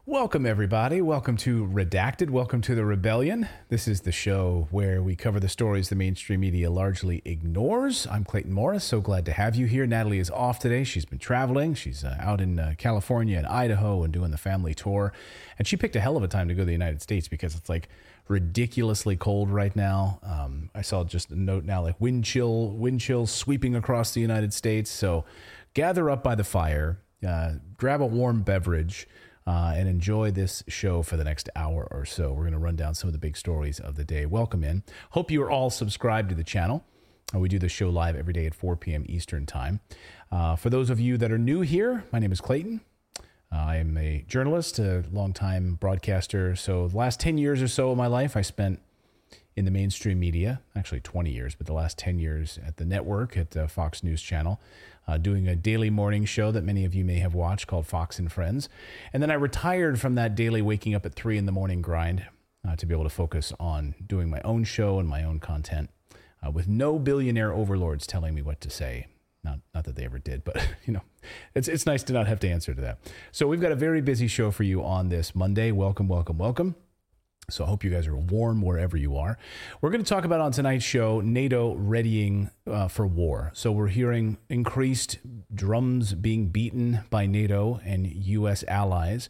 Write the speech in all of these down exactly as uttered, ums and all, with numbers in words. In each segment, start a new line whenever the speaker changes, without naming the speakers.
Welcome, everybody. Welcome to Redacted. Welcome to the Rebellion. This is the show where we cover the stories the mainstream media largely ignores. I'm Clayton Morris. So glad to have you here. Natalie is off today. She's been traveling. She's uh, out in uh, California and Idaho and doing the family tour. And she picked a hell of a time to go to the United States because it's like ridiculously cold right now. Um, I saw just a note now, like wind chill, wind chill sweeping across the United States. So gather up by the fire, uh, grab a warm beverage, Uh, and enjoy this show for the next hour or so. We're going to run down some of the big stories of the day. Welcome in. Hope you are all subscribed to the channel. Uh, we do the show live every day at four p.m. Eastern Time. Uh, for those of you that are new here, my name is Clayton. Uh, I am a journalist, a longtime broadcaster. So the last ten years or so of my life, I spent in the mainstream media, actually twenty years, but the last ten years at the network at uh, Fox News Channel, uh, doing a daily morning show that many of you may have watched called Fox and Friends. And then I retired from that daily waking up at three in the morning grind uh, to be able to focus on doing my own show and my own content uh, with no billionaire overlords telling me what to say. Not, not that they ever did, but you know, it's it's nice to not have to answer to that. So we've got a very busy show for you on this Monday. Welcome, welcome, welcome. So I hope you guys are warm wherever you are. We're going to talk about on tonight's show, NATO readying uh, for war. So we're hearing increased drums being beaten by NATO and U S allies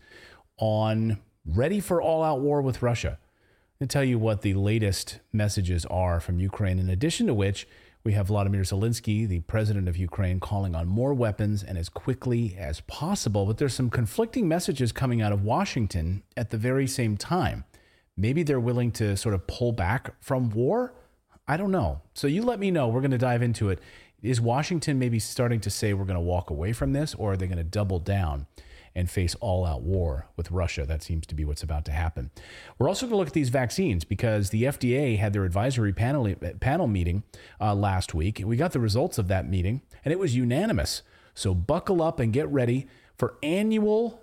on ready for all-out war with Russia. I'll tell you what the latest messages are from Ukraine, in addition to which we have Volodymyr Zelensky, the president of Ukraine, calling on more weapons and as quickly as possible. But there's some conflicting messages coming out of Washington at the very same time. Maybe they're willing to sort of pull back from war. I don't know. So you let me know. We're going to dive into it. Is Washington maybe starting to say we're going to walk away from this, or are they going to double down and face all-out war with Russia? That seems to be what's about to happen. We're also going to look at these vaccines because the F D A had their advisory panel panel meeting uh, last week. We got the results of that meeting, and it was unanimous. So buckle up and get ready for annual,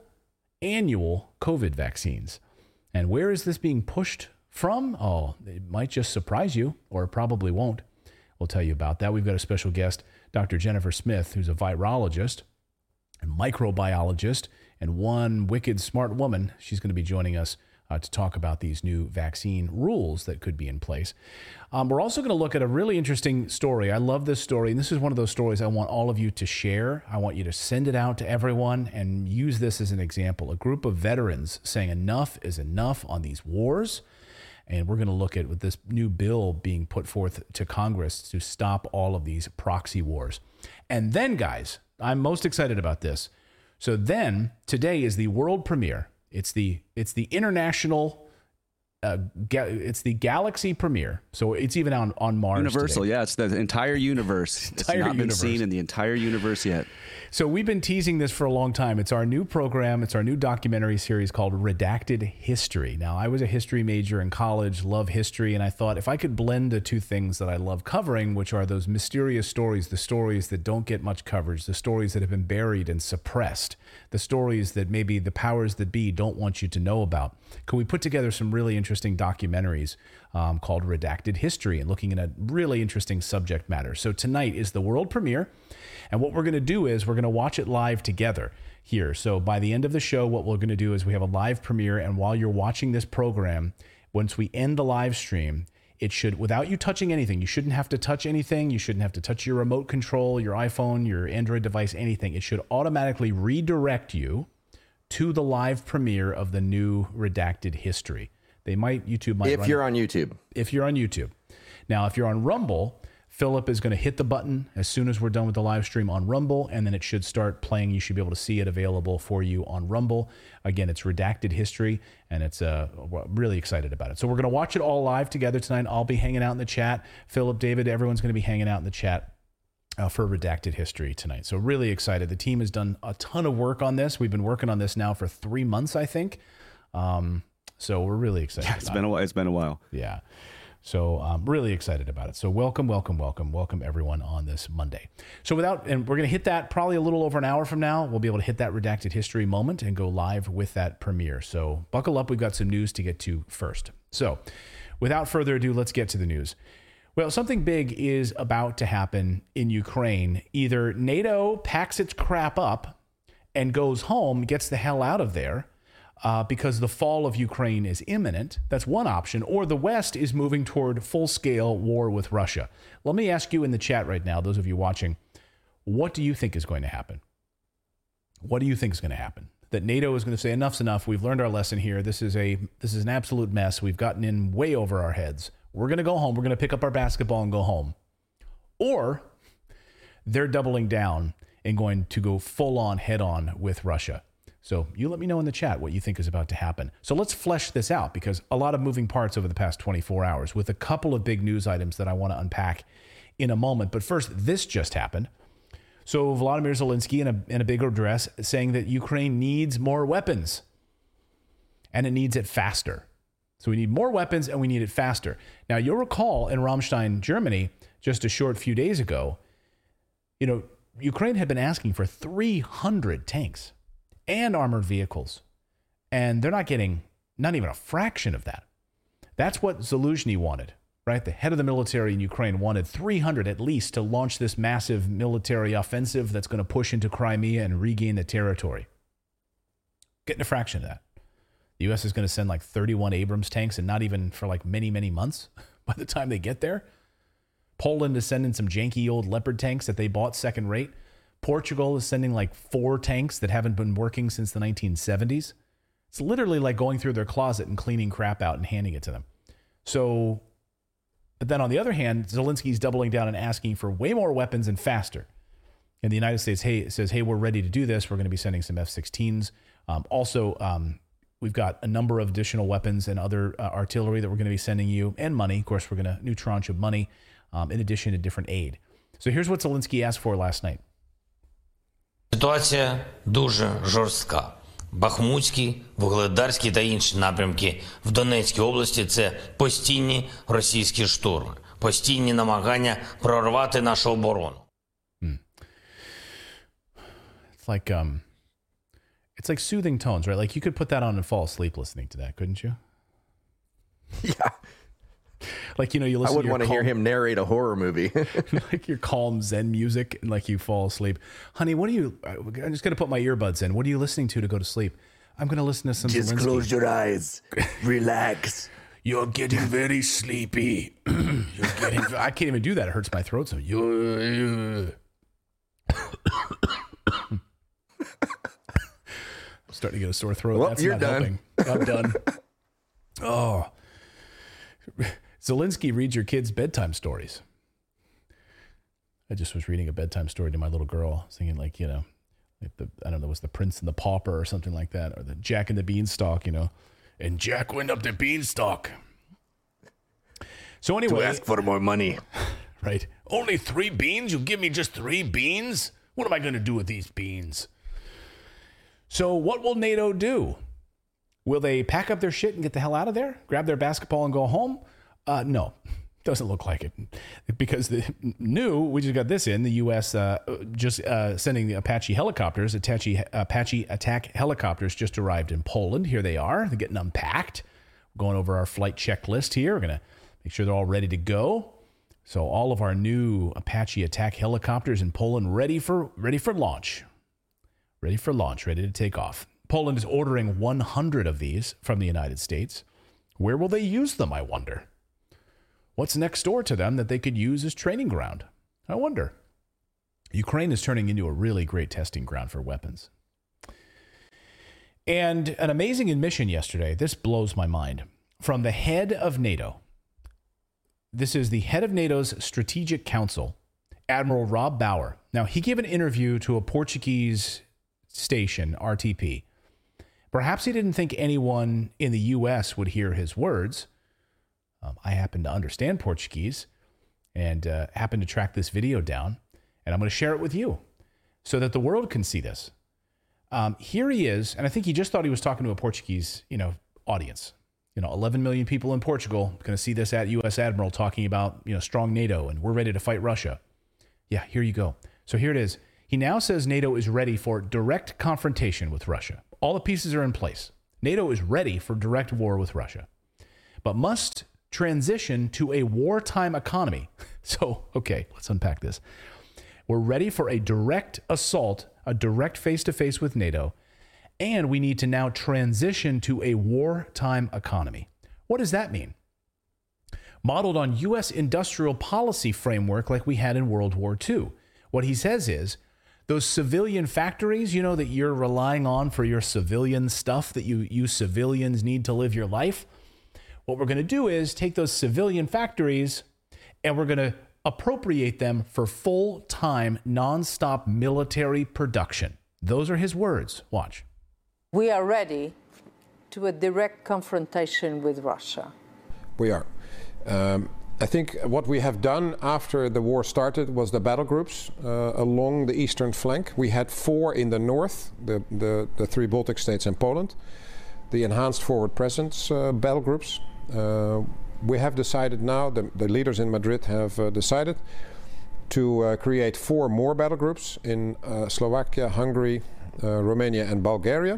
annual COVID vaccines. And where is this being pushed from? Oh, it might just surprise you, or it probably won't. We'll tell you about that. We've got a special guest, Doctor Jennifer Smith, who's a virologist and microbiologist and one wicked smart woman. She's going to be joining us uh, to talk about these new vaccine rules that could be in place. Um, we're also going to look at a really interesting story. I love this story, and this is one of those stories I want all of you to share. I want you to send it out to everyone and use this as an example. A group of veterans saying enough is enough on these wars. And we're going to look at with this new bill being put forth to Congress to stop all of these proxy wars. And then, guys, I'm most excited about this. So then, today is the world premiere. It's the it's the international, uh, ga- it's the galaxy premiere. So it's even on, on Mars
Universal,
today.
yeah. It's the entire universe.
Entire
it's not
universe.
been seen in the entire universe yet.
So we've been teasing this for a long time. It's our new program. It's our new documentary series called Redacted History. Now, I was a history major in college, love history, and I thought if I could blend the two things that I love covering, which are those mysterious stories, the stories that don't get much coverage, the stories that have been buried and suppressed, the stories that maybe the powers that be don't want you to know about. Can we put together some really interesting documentaries um, called Redacted History and looking at a really interesting subject matter? So tonight is the world premiere. And what we're going to do is we're going to watch it live together here. So by the end of the show, what we're going to do is we have a live premiere. And while you're watching this program, once we end the live stream, it should, without you touching anything, you shouldn't have to touch anything. You shouldn't have to touch your remote control, your iPhone, your Android device, anything. It should automatically redirect you to the live premiere of the new Redacted History. They might, YouTube might
If
run
you're
it.
on YouTube.
If you're on YouTube. Now, if you're on Rumble, Philip is going to hit the button as soon as we're done with the live stream on Rumble, and then it should start playing. You should be able to see it available for you on Rumble. Again, it's Redacted History, and it's uh, we're really excited about it. So we're going to watch it all live together tonight. I'll be hanging out in the chat. Philip, David, everyone's going to be hanging out in the chat uh, for Redacted History tonight. So really excited. The team has done a ton of work on this. We've been working on this now for three months, I think. Um, so we're really excited.
Yeah, it's
about
been
it.
a while. It's been a while.
Yeah. So I'm really excited about it. So welcome, welcome, welcome, welcome everyone on this Monday. So without, and we're going to hit that probably a little over an hour from now. We'll be able to hit that Redacted History moment and go live with that premiere. So buckle up. We've got some news to get to first. So without further ado, let's get to the news. Well, something big is about to happen in Ukraine. Either NATO packs its crap up and goes home, gets the hell out of there, uh, because the fall of Ukraine is imminent. That's one option. Or the West is moving toward full-scale war with Russia. Let me ask you in the chat right now, those of you watching, what do you think is going to happen? What do you think is going to happen? That NATO is going to say, enough's enough. We've learned our lesson here. This is a this is an absolute mess. We've gotten in way over our heads. We're going to go home. We're going to pick up our basketball and go home. Or they're doubling down and going to go full on head on with Russia. So you let me know in the chat what you think is about to happen. So let's flesh this out, because a lot of moving parts over the past twenty-four hours with a couple of big news items that I want to unpack in a moment. But first, this just happened. So Volodymyr Zelensky in a, in a big address saying that Ukraine needs more weapons and it needs it faster. So we need more weapons and we need it faster. Now, you'll recall in Ramstein, Germany, just a short few days ago, you know, Ukraine had been asking for three hundred tanks and armored vehicles, and they're not getting not even a fraction of that. That's what Zaluzhny wanted, right? The head of the military in Ukraine wanted three hundred at least to launch this massive military offensive that's going to push into Crimea and regain the territory. Getting a fraction of that. The U S is going to send like thirty-one Abrams tanks, and not even for like many, many months by the time they get there. Poland is sending some janky old Leopard tanks that they bought second rate. Portugal is sending like four tanks that haven't been working since the nineteen seventies. It's literally like going through their closet and cleaning crap out and handing it to them. So, but then on the other hand, Zelensky's doubling down and asking for way more weapons and faster. And the United States hey, says, hey, we're ready to do this. We're going to be sending some F sixteens. Um, also, um, we've got a number of additional weapons and other uh, artillery that we're going to be sending you, and money. Of course, we're going to new tranche of money um, in addition to different aid. So here's what Zelensky asked for last night.
Ситуація дуже жорстка. Бахмутський, Вугледарський та інші напрямки в Донецькій області – це постійні російські штурми, постійні намагання прорвати нашу оборону.
Hmm. It's like um, it's like soothing tones, right? Like you could put that on and fall asleep listening to that, couldn't you?
Yeah.
Like, you know, you listen
I would
to your
want to
calm,
hear him narrate a horror movie.
like your calm Zen music, and like you fall asleep. Honey, what are you, I'm just going to put my earbuds in. What are you listening to to go to sleep? I'm going to listen to some
Just
Zelensky.
close your eyes. Relax.
You're getting very sleepy. You're getting, I can't even do that. It hurts my throat. So you I'm starting to get a sore throat.
Well,
That's
you're
not
done.
helping. I'm done. Oh, Zelensky reads your kids bedtime stories. I just was reading a bedtime story to my little girl, singing like, you know, like the, I don't know, it was the Prince and the Pauper or something like that, or the Jack and the Beanstalk, you know, and Jack went up the beanstalk. So anyway,
To ask for more money.
right? Only three beans? You give me just three beans? What am I going to do with these beans? So what will NATO do? Will they pack up their shit and get the hell out of there? Grab their basketball and go home? Uh, no, doesn't look like it. Because the new, we just got this in, the U S uh, just uh, sending the Apache helicopters, Apache, Apache attack helicopters just arrived in Poland. Here they are. They're getting unpacked. We're going over our flight checklist here. We're going to make sure they're all ready to go. So all of our new Apache attack helicopters in Poland ready for ready for launch. Ready for launch, ready to take off. Poland is ordering one hundred of these from the United States. Where will they use them, I wonder? What's next door to them that they could use as training ground? I wonder. Ukraine is turning into a really great testing ground for weapons. And an amazing admission yesterday, this blows my mind, from the head of NATO. This is the head of NATO's Strategic Council, Admiral Rob Bauer. Now, he gave an interview to a Portuguese station, R T P. Perhaps he didn't think anyone in the U S would hear his words. Um, I happen to understand Portuguese and uh, happen to track this video down, and I'm going to share it with you so that the world can see this. Um, here he is, and I think he just thought he was talking to a Portuguese, you know, audience. You know, eleven million people in Portugal going to see this at U S Admiral talking about, you know, strong NATO and we're ready to fight Russia. Yeah, here you go. So here it is. He now says NATO is ready for direct confrontation with Russia. All the pieces are in place. NATO is ready for direct war with Russia, but must transition to a wartime economy. So, okay, let's unpack this. We're ready for a direct assault, a direct face-to-face with NATO, And we need to now transition to a wartime economy. What does that mean? Modeled on U S industrial policy framework like we had in World War Two. What he says is, those civilian factories, you know, that you're relying on for your civilian stuff that you, you civilians need to live your life. What we're going to do is take those civilian factories and we're going to appropriate them for full-time, nonstop military production. Those are his words. Watch.
We are ready to a direct confrontation with Russia.
We are. Um, I think what we have done after the war started was the battle groups uh, along the eastern flank. We had four in the north, the, the, the three Baltic states and Poland, the enhanced forward presence uh, battle groups. Uh, we have decided now, the, the leaders in Madrid have uh, decided to uh, create four more battle groups in uh, Slovakia, Hungary, uh, Romania and Bulgaria,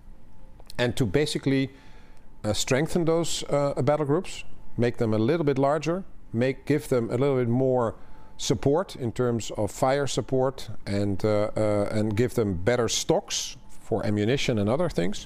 and to basically uh, strengthen those uh, battle groups, make them a little bit larger, make give them a little bit more support in terms of fire support, and uh, uh, and give them better stocks for ammunition and other things.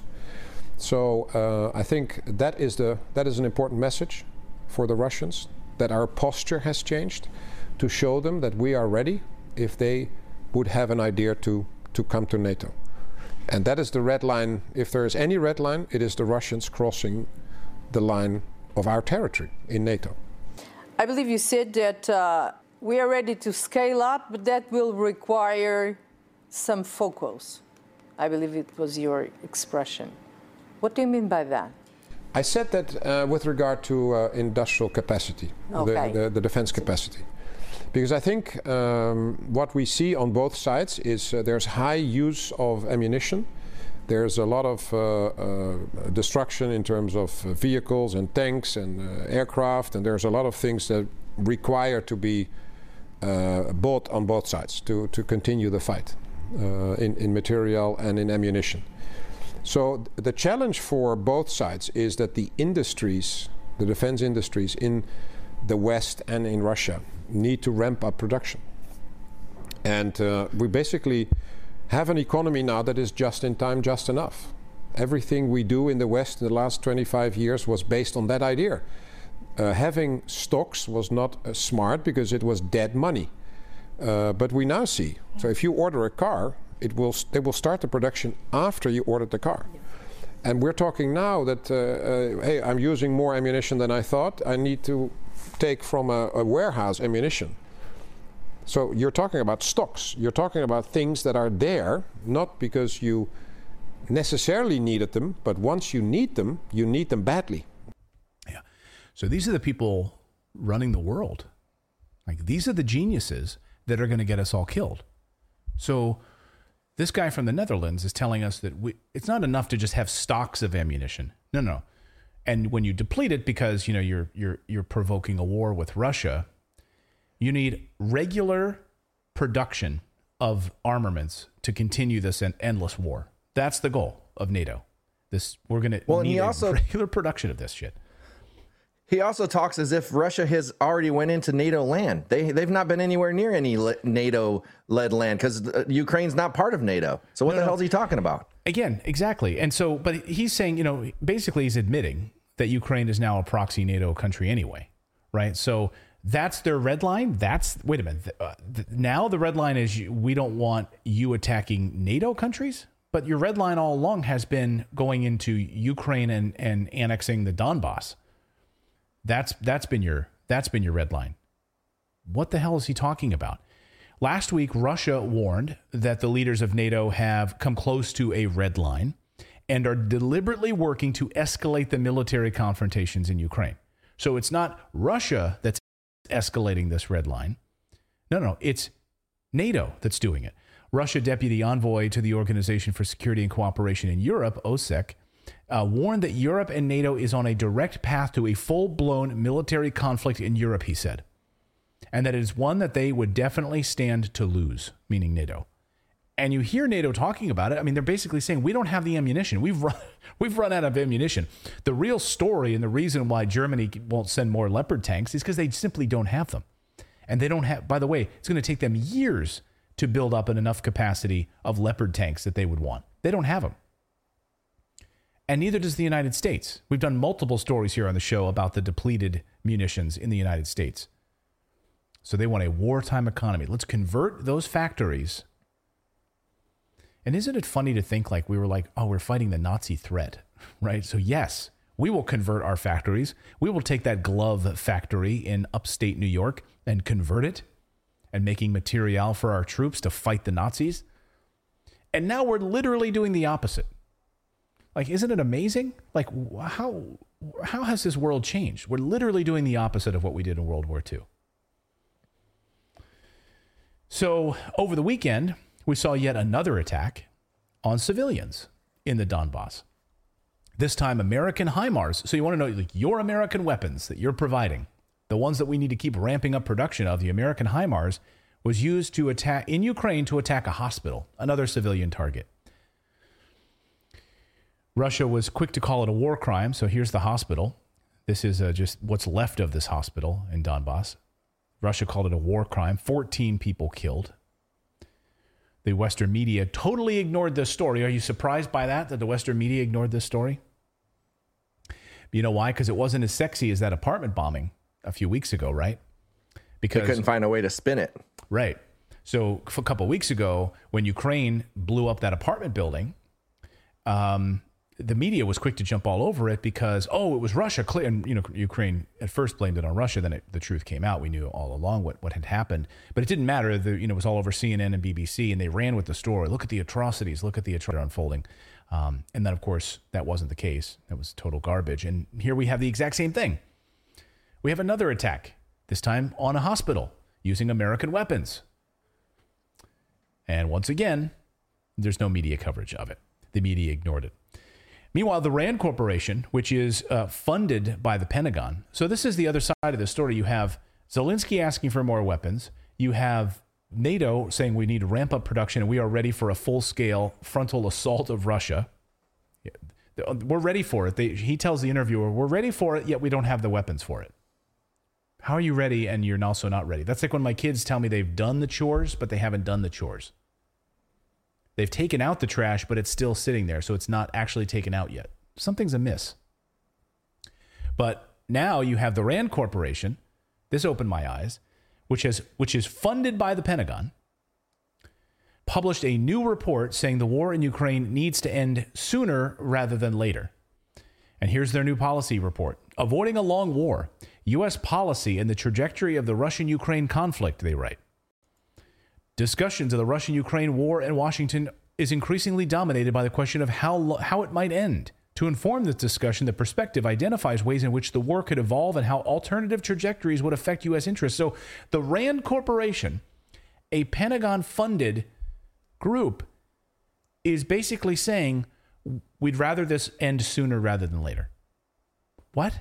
So uh, I think that is the that is an important message for the Russians, that our posture has changed, to show them that we are ready if they would have an idea to to come to NATO. And that is the red line. If there is any red line, it is the Russians crossing the line of our territory in NATO.
I believe you said that uh, we are ready to scale up, but that will require some focus. I believe it was your expression. What do you mean by that?
I said that uh, with regard to uh, industrial capacity,
Okay.
the, the, the defense capacity. Because I think um, what we see on both sides is uh, there's high use of ammunition. There's a lot of uh, uh, destruction in terms of uh, vehicles and tanks and uh, aircraft, and there's a lot of things that require to be uh, bought on both sides to, to continue the fight uh, in, in material and in ammunition. So th- the challenge for both sides is that the industries, the defense industries in the West and in Russia, need to ramp up production. And uh, we basically have an economy now that is just in time, just enough. Everything we do in the West in the last twenty-five years was based on that idea. Uh, having stocks was not uh, smart because it was dead money. Uh, but we now see, so if you order a car, it will they will start the production after you ordered the car. And we're talking now that, uh, uh, hey, I'm using more ammunition than I thought. I need to take from a, a warehouse ammunition. So you're talking about stocks. You're talking about things that are there, not because you necessarily needed them, but once you need them, you need them badly.
Yeah. So these are the people running the world. Like, these are the geniuses that are going to get us all killed. So this guy from the Netherlands is telling us that we, it's not enough to just have stocks of ammunition. No, no. And when you deplete it because, you know, you're you're you're provoking a war with Russia, you need regular production of armaments to continue this en- endless war. That's the goal of NATO. This we're going to
Well, and
need
he
a
also-
regular production of this shit.
He also talks as if Russia has already went into NATO land. They, they've not been anywhere near any le- NATO-led land because uh, Ukraine's not part of NATO. So what
No,
the
no.
hell is he talking about?
Again, exactly. And so, but he's saying, you know, basically he's admitting that Ukraine is now a proxy NATO country anyway, right? So that's their red line. That's, wait a minute. Uh, th- now the red line is you, we don't want you attacking NATO countries, but your red line all along has been going into Ukraine and, and annexing the Donbass. That's that's been your that's been your red line. What the hell is he talking about? Last week, Russia warned that the leaders of NATO have come close to a red line and are deliberately working to escalate the military confrontations in Ukraine. So it's not Russia that's escalating this red line. No, no, it's NATO that's doing it. Russia Deputy Envoy to the Organization for Security and Cooperation in Europe, O S C E, uh, warned that Europe and NATO is on a direct path to a full-blown military conflict in Europe, he said, and that it is one that they would definitely stand to lose, meaning NATO. And you hear NATO talking about it. I mean, they're basically saying, we don't have the ammunition. We've run, we've run out of ammunition. The real story and the reason why Germany won't send more Leopard tanks is because they simply don't have them. And they don't have, by the way, it's going to take them years to build up an enough capacity of Leopard tanks that they would want. They don't have them. And neither does the United States. We've done multiple stories here on the show about the depleted munitions in the United States. So they want a wartime economy. Let's convert those factories. And isn't it funny to think like we were like, oh, we're fighting the Nazi threat, right? So yes, we will convert our factories. We will take that glove factory in upstate New York and convert it and making material for our troops to fight the Nazis. And now we're literally doing the opposite. Like, isn't it amazing? Like, how how has this world changed? We're literally doing the opposite of what we did in World War Two. So over the weekend, we saw yet another attack on civilians in the Donbass. This time, American HIMARS. So you want to know, like, your American weapons that you're providing, the ones that we need to keep ramping up production of, the American HIMARS, was used to attack in Ukraine to attack a hospital, another civilian target. Russia was quick to call it a war crime. So here's the hospital. This is uh, just what's left of this hospital in Donbass. Russia called it a war crime. fourteen people killed. The Western media totally ignored this story. Are you surprised by that, that the Western media ignored this story? You know why? Because it wasn't as sexy as that apartment bombing a few weeks ago, right? Because
they couldn't find a way to spin it.
Right. So a couple of weeks ago, when Ukraine blew up that apartment building, um, the media was quick to jump all over it because, oh, it was Russia. And, you know, Ukraine at first blamed it on Russia. Then it, the truth came out. We knew all along what, what had happened. But it didn't matter. The, you know, it was all over C N N and B B C, and they ran with the story. Look at the atrocities. Look at the atrocities unfolding. Um, and then, of course, that wasn't the case. That was total garbage. And here we have the exact same thing. We have another attack, this time on a hospital using American weapons. And once again, there's no media coverage of it. The media ignored it. Meanwhile, the RAND Corporation, which is uh, funded by the Pentagon. So this is the other side of the story. You have Zelensky asking for more weapons. You have NATO saying we need to ramp up production and we are ready for a full-scale frontal assault of Russia. We're ready for it. They, he tells the interviewer, we're ready for it, yet we don't have the weapons for it. How are you ready and you're also not ready? That's like when my kids tell me they've done the chores, but they haven't done the chores. They've taken out the trash, but it's still sitting there, so it's not actually taken out yet. Something's amiss. But now you have the RAND Corporation. This opened my eyes, which has which is funded by the Pentagon, published a new report saying the war in Ukraine needs to end sooner rather than later. And here's their new policy report. Avoiding a long war, U S policy and the trajectory of the Russian-Ukraine conflict, they write. Discussions of the Russian-Ukraine war in Washington is increasingly dominated by the question of how how it might end. To inform this discussion, the perspective identifies ways in which the war could evolve and how alternative trajectories would affect U S interests. So the RAND Corporation, a Pentagon-funded group, is basically saying we'd rather this end sooner rather than later. What?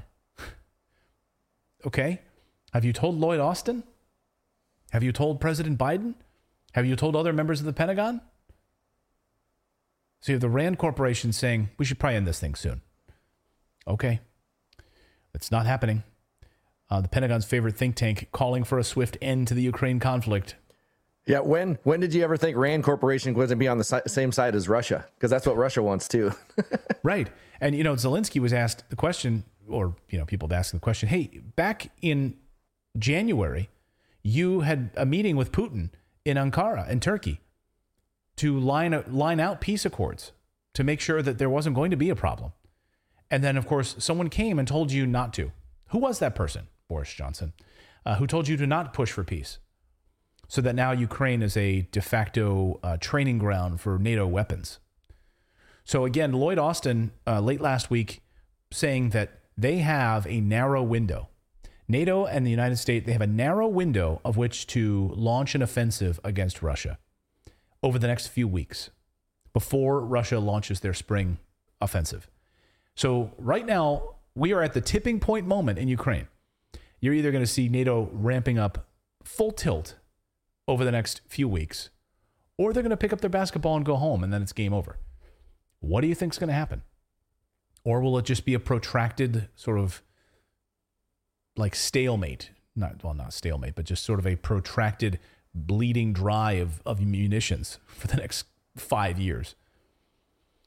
Okay. Have you told Lloyd Austin? Have you told President Biden? Have you told other members of the Pentagon? So you have the RAND Corporation saying, we should probably end this thing soon. Okay. It's not happening. Uh, the Pentagon's favorite think tank calling for a swift end to the Ukraine conflict.
Yeah, when when did you ever think RAND Corporation was going to be on the si- same side as Russia? Because that's what Russia wants too.
Right. And, you know, Zelensky was asked the question, or, you know, people have asked the question, hey, back in January, you had a meeting with Putin in Ankara, in Turkey, to line, line out peace accords to make sure that there wasn't going to be a problem. And then, of course, someone came and told you not to. Who was that person? Boris Johnson, uh, who told you to not push for peace. So that now Ukraine is a de facto uh, training ground for NATO weapons. So again, Lloyd Austin, uh, late last week, saying that they have a narrow window. NATO and the United States, they have a narrow window of which to launch an offensive against Russia over the next few weeks before Russia launches their spring offensive. So right now, we are at the tipping point moment in Ukraine. You're either going to see NATO ramping up full tilt over the next few weeks, or they're going to pick up their basketball and go home, and then it's game over. What do you think is going to happen? Or will it just be a protracted sort of like stalemate? Not well, not stalemate, but just sort of a protracted bleeding dry of, of munitions for the next five years.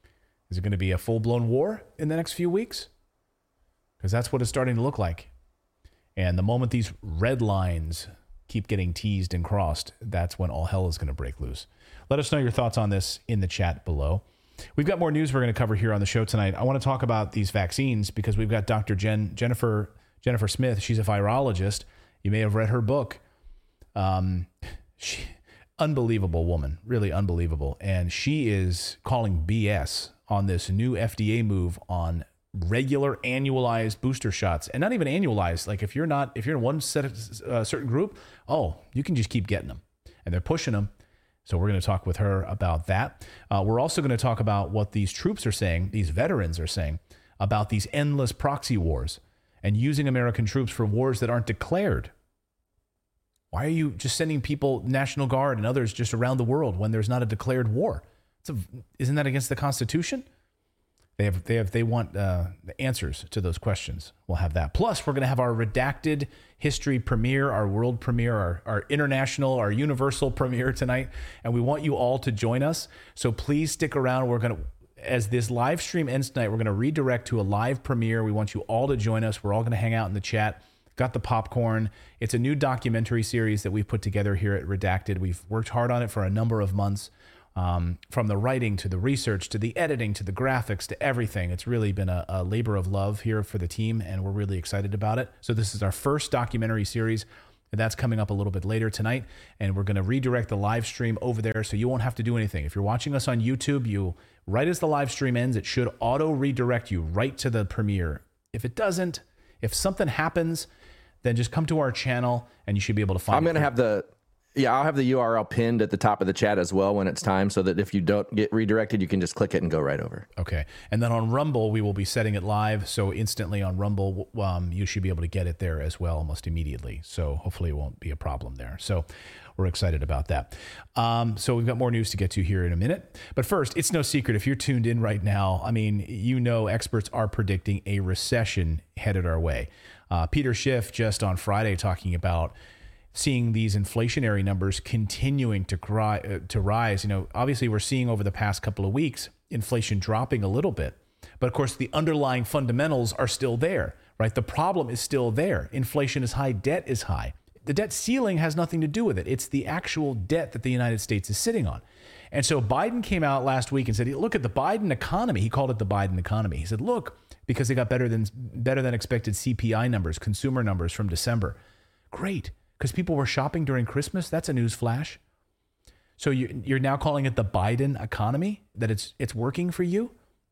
Is it going to be a full-blown war in the next few weeks? Because that's what it's starting to look like. And the moment these red lines keep getting teased and crossed, that's when all hell is going to break loose. Let us know your thoughts on this in the chat below. We've got more news we're going to cover here on the show tonight. I want to talk about these vaccines because we've got Doctor Jen, Jennifer Jennifer Smith. She's a virologist. You may have read her book. Um, she, unbelievable woman, really unbelievable. And she is calling B S on this new F D A move on regular annualized booster shots, and not even annualized. Like if you're not, if you're in one set of uh, certain group, oh, you can just keep getting them, and they're pushing them. So we're going to talk with her about that. Uh, we're also going to talk about what these troops are saying, these veterans are saying about these endless proxy wars and using American troops for wars that aren't declared. Why are you just sending people, National Guard and others, just around the world when there's not a declared war? It's a, isn't that against the Constitution? They have, they have, they want uh, the answers to those questions. We'll have that. Plus, we're going to have our redacted history premiere, our world premiere, our, our international, our universal premiere tonight. And we want you all to join us. So please stick around. We're going to, as this live stream ends tonight, we're going to redirect to a live premiere. We want you all to join us. We're all going to hang out in the chat. Got the popcorn. It's a new documentary series that we've put together here at Redacted. We've worked hard on it for a number of months. Um, from the writing to the research to the editing to the graphics to everything. It's really been a, a labor of love here for the team, and we're really excited about it. So this is our first documentary series, and that's coming up a little bit later tonight, and we're going to redirect the live stream over there so you won't have to do anything. If you're watching us on YouTube, you right as the live stream ends, it should auto redirect you right to the premiere. If it doesn't, if something happens, then just come to our channel and you should be able to find it.
I'm going to have the... Yeah, I'll have the U R L pinned at the top of the chat as well when it's time, so that if you don't get redirected, you can just click it and go right over.
Okay. And then on Rumble, we will be setting it live. So instantly on Rumble, um, you should be able to get it there as well almost immediately. So hopefully it won't be a problem there. So we're excited about that. Um, so we've got more news to get to here in a minute. But first, it's no secret if you're tuned in right now, I mean, you know experts are predicting a recession headed our way. Uh, Peter Schiff just on Friday talking about seeing these inflationary numbers continuing to cry, uh, to rise. You know, obviously we're seeing over the past couple of weeks inflation dropping a little bit, but of course the underlying fundamentals are still there, right? The problem is still there. Inflation is high, debt is high. The debt ceiling has nothing to do with it. It's the actual debt that the United States is sitting on. And so Biden came out last week and said, look at the Biden economy. He called it the Biden economy. He said, look, because they got better than better than expected C P I numbers, consumer numbers from December. Great. Because people were shopping during Christmas. That's a news flash. So you, you're now calling it the Biden economy, that it's it's working for you?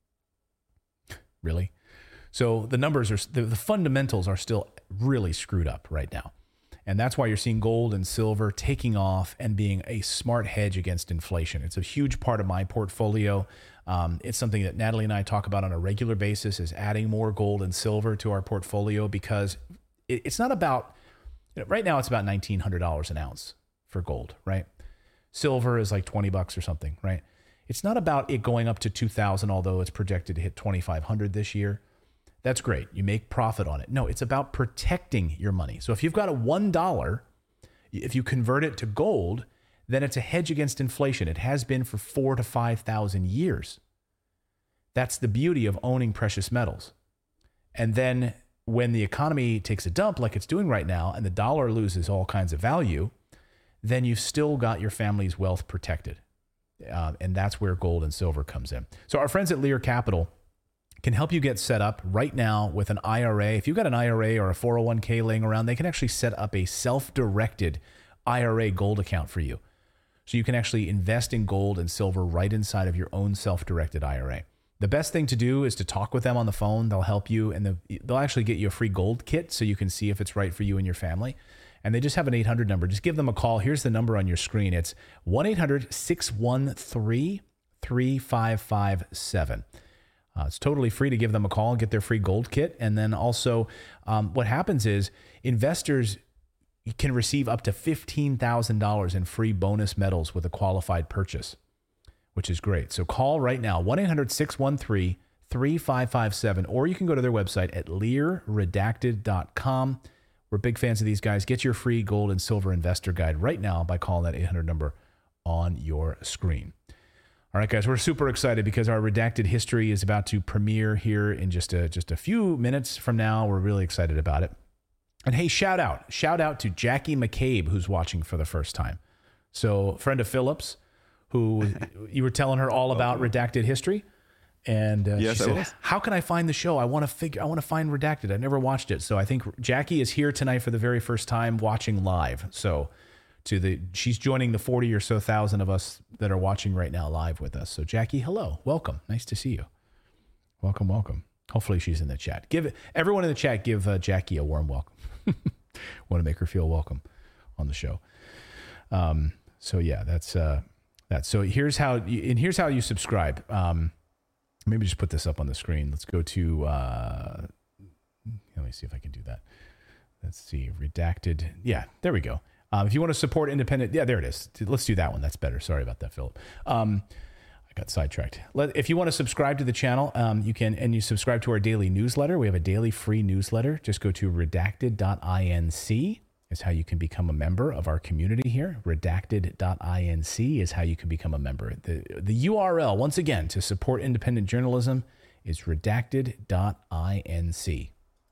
Really? So the numbers are, the, the fundamentals are still really screwed up right now. And that's why you're seeing gold and silver taking off and being a smart hedge against inflation. It's a huge part of my portfolio. Um, it's something that Natalie and I talk about on a regular basis, is adding more gold and silver to our portfolio, because it, it's not about, you know, right now it's about nineteen hundred dollars an ounce for gold, right? Silver is like twenty bucks or something, right? It's not about it going up to two thousand, although it's projected to hit twenty-five hundred this year. That's great. You make profit on it. No, it's about protecting your money. So if you've got a one dollar, if you convert it to gold, then it's a hedge against inflation. It has been for four to five thousand years. That's the beauty of owning precious metals. And then when the economy takes a dump like it's doing right now and the dollar loses all kinds of value, then you've still got your family's wealth protected. Uh, and that's where gold and silver comes in. So our friends at Lear Capital can help you get set up right now with an I R A. If you've got an I R A or a four oh one k laying around, they can actually set up a self-directed I R A gold account for you. So you can actually invest in gold and silver right inside of your own self-directed I R A. The best thing to do is to talk with them on the phone. They'll help you, and they'll actually get you a free gold kit so you can see if it's right for you and your family. And they just have an eight hundred number. Just give them a call. Here's the number on your screen. It's one eight hundred six one three three five five seven. Uh, it's totally free to give them a call and get their free gold kit. And then also um, what happens is investors can receive up to fifteen thousand dollars in free bonus metals with a qualified purchase, which is great. So call right now, one eight hundred six one three three five five seven, or you can go to their website at lear redacted dot com. We're big fans of these guys. Get your free gold and silver investor guide right now by calling that eight hundred number on your screen. All right, guys, we're super excited because our Redacted History is about to premiere here in just a, just a few minutes from now. We're really excited about it. And hey, shout out, shout out to Jackie McCabe, who's watching for the first time. So, friend of Phillips, who you were telling her all about Redacted History. And uh,
Yes,
she
I
said,
was.
how can I find the show? I want to figure, I want to find Redacted. I've never watched it. So I think Jackie is here tonight for the very first time watching live. So to the, she's joining the forty or so thousand of us that are watching right now live with us. So Jackie, hello, welcome. Nice to see you. Welcome, welcome. Hopefully she's in the chat. Give it, everyone in the chat, give uh, Jackie a warm welcome. Want to make her feel welcome on the show. Um, so yeah, that's, uh, that's, so here's how, you, and here's how you subscribe. Um, Maybe just put this up on the screen. Let's go to, uh, let me see if I can do that. Let's see, Redacted. Yeah, there we go. Um, if you want to support independent, yeah, there it is. Let's do that one. That's better. Sorry about that, Philip. Um, I got sidetracked. Let, if you want to subscribe to the channel, um, you can, and you subscribe to our daily newsletter. We have a daily free newsletter. Just go to redacted dot inc. Is how you can become a member of our community here. redacted dot inc is how you can become a member. The, the U R L, once again, to support independent journalism is redacted dot inc.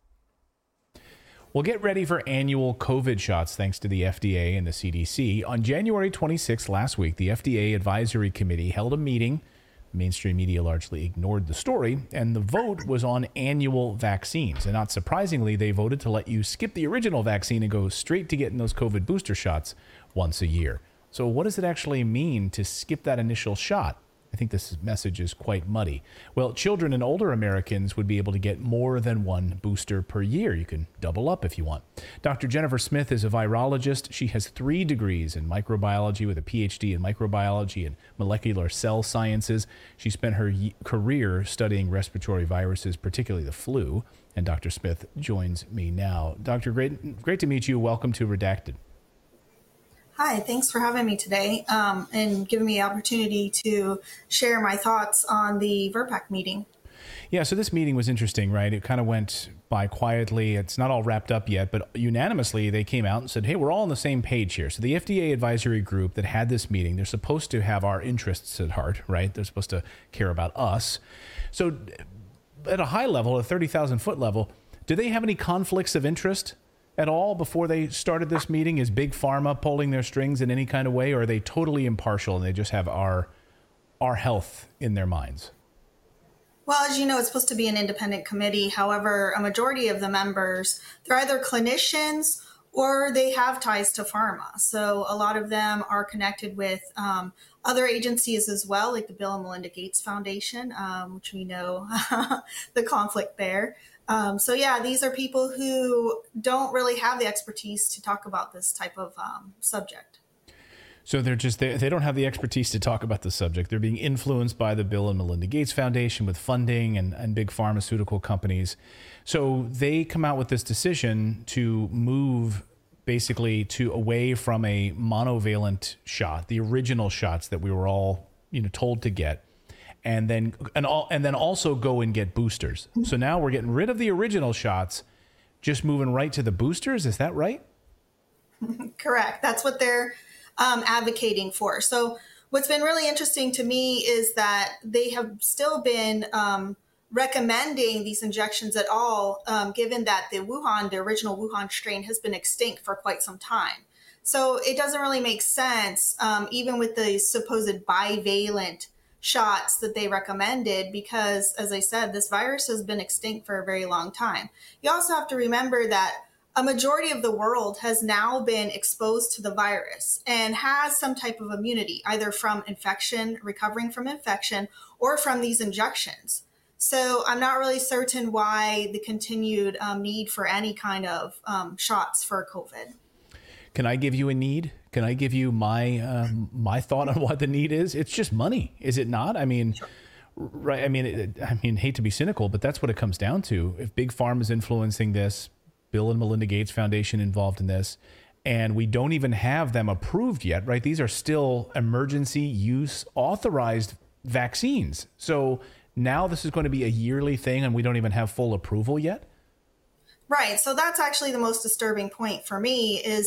We'll get ready for annual COVID shots thanks to the F D A and the C D C. On January twenty-sixth last week, the F D A Advisory Committee held a meeting. Mainstream media largely ignored the story, and the vote was on annual vaccines. And not surprisingly, they voted to let you skip the original vaccine and go straight to getting those COVID booster shots once a year. So what does it actually mean to skip that initial shot? I think this message is quite muddy. Well, children and older Americans would be able to get more than one booster per year. You can double up if you want. Doctor Jennifer Smith is a virologist. She has three degrees in microbiology with a P H D in microbiology and molecular cell sciences. She spent her y- career studying respiratory viruses, particularly the flu. And Doctor Smith joins me now. Doctor, great, great to meet you. Welcome to Redacted.
Hi, thanks for having me today um, and giving me the opportunity to share my thoughts on the V R P A C meeting.
Yeah, so this meeting was interesting, right? It kind of went by quietly. It's not all wrapped up yet, but unanimously they came out and said, hey, we're all on the same page here. So the F D A advisory group that had this meeting, they're supposed to have our interests at heart, right? They're supposed to care about us. So at a high level, a thirty thousand foot level, do they have any conflicts of interest at all before they started this meeting? Is Big Pharma pulling their strings in any kind of way, or are they totally impartial and they just have our our health in their minds?
Well, as you know, it's supposed to be an independent committee. However, a majority of the members, they're either clinicians or they have ties to pharma. So a lot of them are connected with um, other agencies as well, like the Bill and Melinda Gates Foundation, um, which we know the conflict there. Um, so yeah, these are people who don't really have the expertise to talk about this type of um, subject.
So they're just, they, they don't have the expertise to talk about the subject. They're being influenced by the Bill and Melinda Gates Foundation with funding and, and big pharmaceutical companies. So they come out with this decision to move basically to away from a monovalent shot, the original shots that we were all, you know, told to get. And then and all, and then also go and get boosters. So now we're getting rid of the original shots, just moving right to the boosters. Is that right?
Correct. That's what they're um, advocating for. So what's been really interesting to me is that they have still been um, recommending these injections at all, um, given that the Wuhan, the original Wuhan strain, has been extinct for quite some time. So it doesn't really make sense, um, even with the supposed bivalent shots that they recommended, because as I said, this virus has been extinct for a very long time. You also have to remember that a majority of the world has now been exposed to the virus and has some type of immunity, either from infection, recovering from infection, or from these injections. So I'm not really certain why the continued um, need for any kind of um, shots for COVID.
Can I give you a need? Can I give you my uh, my thought on what the need is? It's just money, is it not? I mean, sure. right? I mean, it, I mean, hate to be cynical, but that's what it comes down to. If Big Pharma is influencing this, Bill and Melinda Gates Foundation involved in this, and we don't even have them approved yet, right? These are still emergency use authorized vaccines. So now this is going to be a yearly thing, and we don't even have full approval yet.
Right. So that's actually the most disturbing point for me is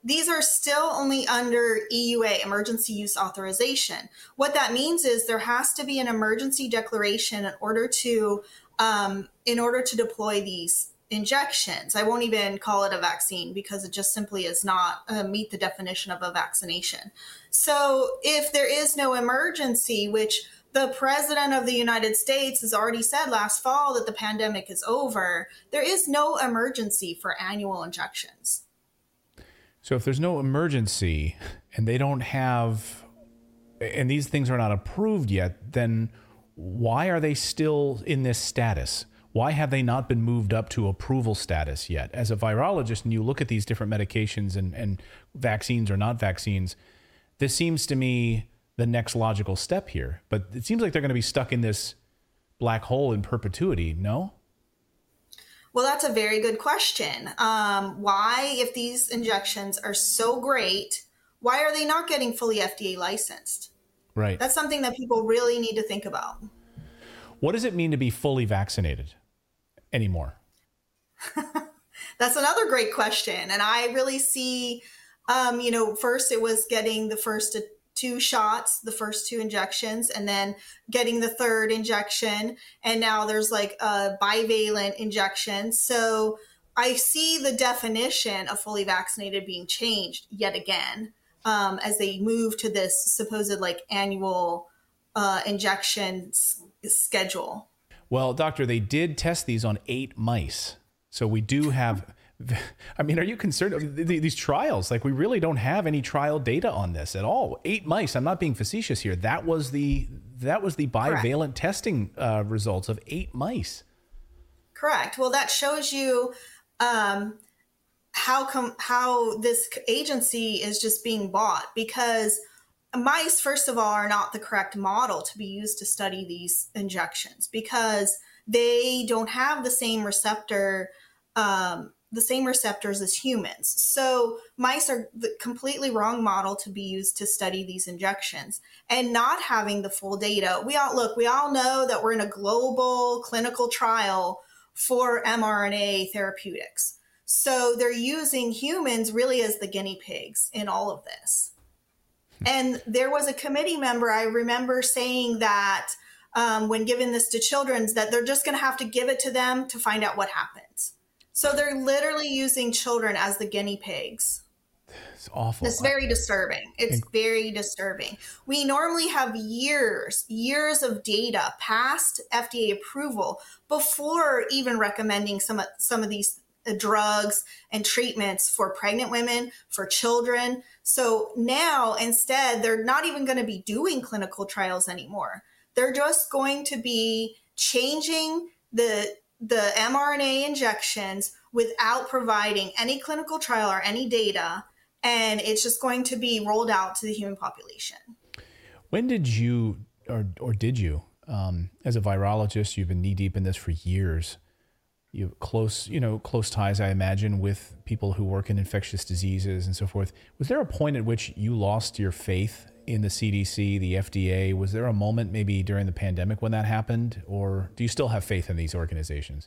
these are still only under E U A, emergency use authorization. What that means is there has to be an emergency declaration in order to um, in order to deploy these injections. I won't even call it a vaccine because it just simply is not uh, meet the definition of a vaccination. So if there is no emergency, which the president of the United States has already said last fall that the pandemic is over, there is no emergency for annual injections.
So if there's no emergency and they don't have, and these things are not approved yet, then why are they still in this status? Why have they not been moved up to approval status yet? As a virologist, and you look at these different medications and, and vaccines or not vaccines, this seems to me the next logical step here. But it seems like they're going to be stuck in this black hole in perpetuity, no?
Well, that's a very good question. Um, why, if these injections are so great, why are they not getting fully F D A licensed?
Right.
That's something that people really need to think about.
What does it mean to be fully vaccinated anymore?
That's another great question. And I really see, um, you know, first it was getting the first two shots, the first two injections, and then getting the third injection. And now there's like a bivalent injection. So I see the definition of fully vaccinated being changed yet again um, as they move to this supposed like annual uh, injection s- schedule.
Well, doctor, they did test these on eight mice. So we do have, I mean, are you concerned? These trials, like we really don't have any trial data on this at all. Eight mice, I'm not being facetious here. That was the, that was the bivalent Correct. testing uh, results of eight mice.
Correct. Well, that shows you um, how come, how this agency is just being bought, because mice, first of all, are not the correct model to be used to study these injections because they don't have the same receptor, um, the same receptors as humans. So mice are the completely wrong model to be used to study these injections, and not having the full data. We all look, we all know that we're in a global clinical trial for mRNA therapeutics. So they're using humans really as the guinea pigs in all of this. And there was a committee member, I remember saying that um, when giving this to children, that they're just going to have to give it to them to find out what happens. So they're literally using children as the guinea pigs.
It's awful.
It's very disturbing. It's very disturbing. We normally have years, years of data past F D A approval before even recommending some of, some of these drugs and treatments for pregnant women, for children. So now instead, they're not even going to be doing clinical trials anymore. They're just going to be changing the, the mRNA injections without providing any clinical trial or any data. And it's just going to be rolled out to the human population. When
did you, or, or did you, um, as a virologist, you've been knee deep in this for years. You have close, you know, close ties, I imagine, with people who work in infectious diseases and so forth. Was there a point at which you lost your faith in the C D C, the F D A? Was there a moment maybe during the pandemic when that happened? Or do you still have faith in these organizations?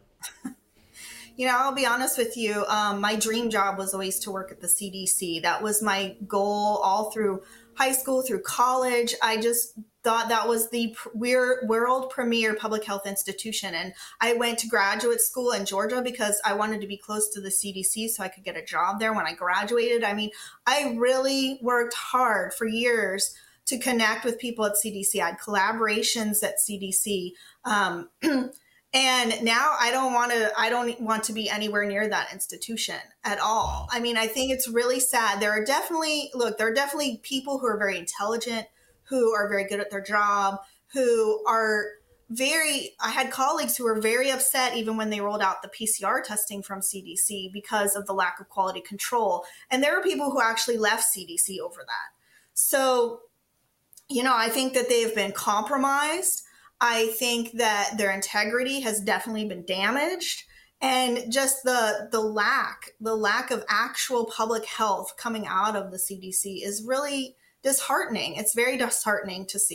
You know, I'll be honest with you. Um, my dream job was always to work at the C D C. That was my goal all through high school, through college. I just thought that was the we're world premier public health institution. And I went to graduate school in Georgia because I wanted to be close to the C D C so I could get a job there when I graduated. I mean, I really worked hard for years to connect with people at C D C. I had collaborations at C D C. Um, and now I don't want to, I don't want to be anywhere near that institution at all. I mean, I think it's really sad. There are definitely, look, there are definitely people who are very intelligent, who are very good at their job, who are very, I had colleagues who were very upset even when they rolled out the P C R testing from C D C because of the lack of quality control. And there were people who actually left C D C over that. So, you know, I think that they've been compromised. I think that their integrity has definitely been damaged. And just the the lack, the lack of actual public health coming out of the C D C is really disheartening. It's very disheartening to see.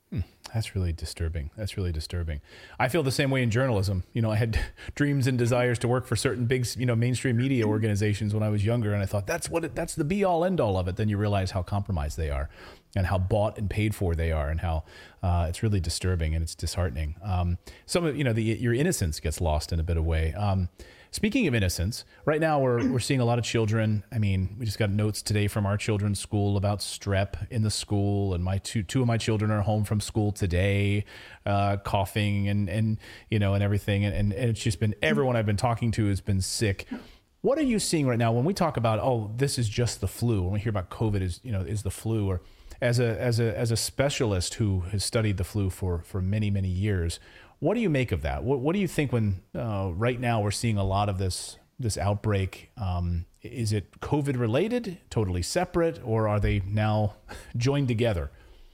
That's really disturbing. That's really disturbing. I feel the same way in journalism. You know, I had dreams and desires to work for certain big, you know, mainstream media organizations when I was younger, and I thought that's what it, that's the be all end all of it. Then you realize how compromised they are, and how bought and paid for they are, and how uh, it's really disturbing and it's disheartening. Um, some of you know, the, your innocence gets lost in a bit of way. Um, Speaking of innocence, right now we're we're seeing a lot of children. I mean, we just got notes today from our children's school about strep in the school, and my two two of my children are home from school today, uh, coughing and and you know and everything, and, and and it's just been everyone I've been talking to has been sick. What are you seeing right now when we talk about, oh, this is just the flu? When we hear about COVID is you know is the flu, or as a as a as a specialist who has studied the flu for for many many years. What do you make of that? What, what do you think when uh, right now we're seeing a lot of this this outbreak? Um, is it COVID related, totally separate, or are they now joined together?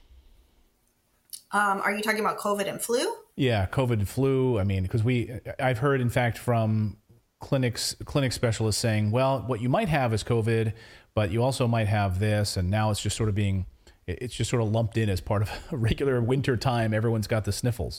Um, are you talking about COVID and flu?
Yeah, COVID and flu. I mean, because we, I've heard, in fact, from clinics, clinic specialists saying, well, what you might have is COVID, but you also might have this, and now it's just sort of being, it's just sort of lumped in as part of a regular winter time. Everyone's got the sniffles.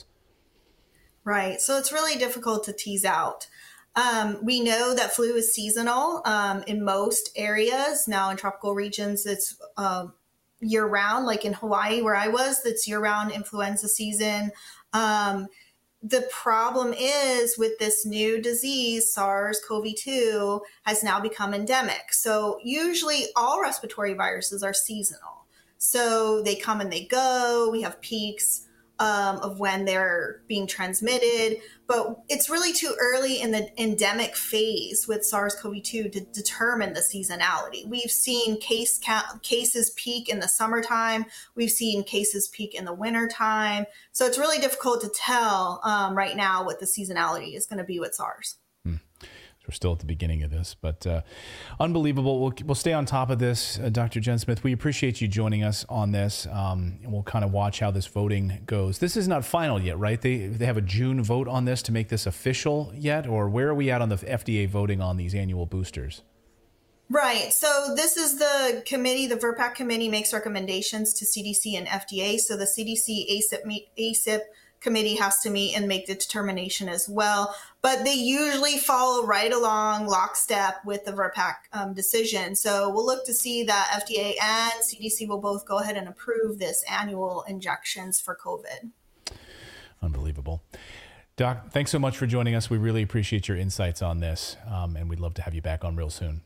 Right. So it's really difficult to tease out. Um, we know that flu is seasonal um, in most areas. Now in tropical regions, it's uh, year round, like in Hawaii where I was, that's year round influenza season. Um, the problem is with this new disease, SARS-C o V two, has now become endemic. So usually all respiratory viruses are seasonal. So they come and they go. We have peaks Um, of when they're being transmitted, but it's really too early in the endemic phase with SARS-C o V two to determine the seasonality. We've seen case count, cases peak in the summertime. We've seen cases peak in the wintertime. So it's really difficult to tell um, right now what the seasonality is going to be with SARS.
Hmm. We're still at the beginning of this, but uh, unbelievable. We'll, we'll stay on top of this. Uh, Doctor Jen Smith, we appreciate you joining us on this, um, and we'll kind of watch how this voting goes. This is not final yet, right? They they have a June vote on this to make this official yet, or where are we at on the F D A voting on these annual boosters?
Right. So this is the committee, the V R P A C committee makes recommendations to C D C and F D A. So the C D C ACIP, meet, ACIP committee has to meet and make the determination as well. But they usually follow right along lockstep with the V R P A C um, decision. So we'll look to see that F D A and C D C will both go ahead and approve this annual injections for COVID.
Unbelievable. Doc, thanks so much for joining us. We really appreciate your insights on this, um, and we'd love to have you back on real soon.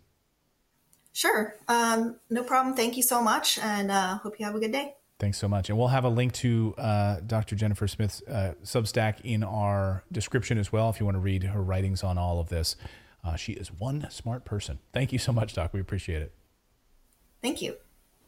Sure. Um, no problem. Thank you so much, and uh, hope you have a good day.
Thanks so much. And we'll have a link to uh, Doctor Jennifer Smith's uh, Substack in our description as well if you want to read her writings on all of this. Uh, she is one smart person. Thank you so much, Doc. We appreciate it.
Thank you.